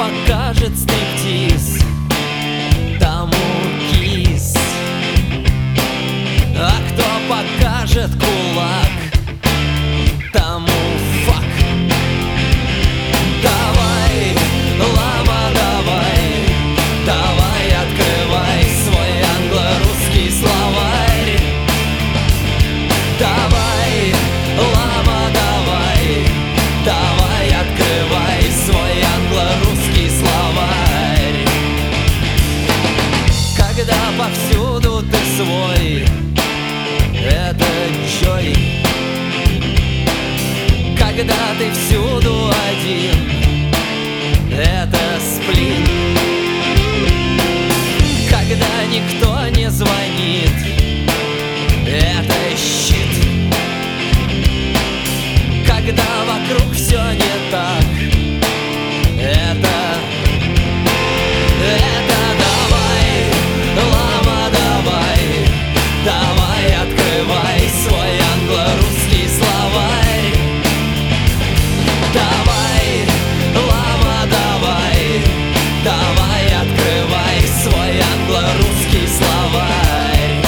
покажет стриптиз, тому кис. А кто покажет кулак, тому фак. Давай, лама, давай, давай, открывай свой англо-русский словарь. Давай, лама, давай, давай, открывай свой англо-русский словарь. Когда повсюду ты свой, это Джой. Когда ты всюду один, это сплин. Когда никто не звонит, это щит. Когда вокруг все не так, это давай, лама, давай, давай, открывай свой англо-русский словарь. Давай, лама, давай, давай, открывай свой англо-русский словарь.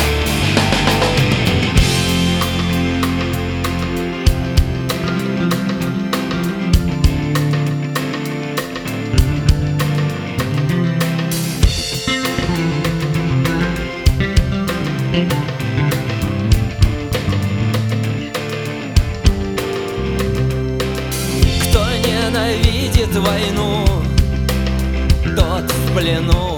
Кто ненавидит войну, тот в плену.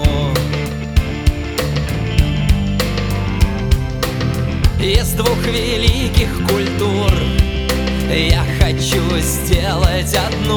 Из двух великих культур я хочу сделать одну.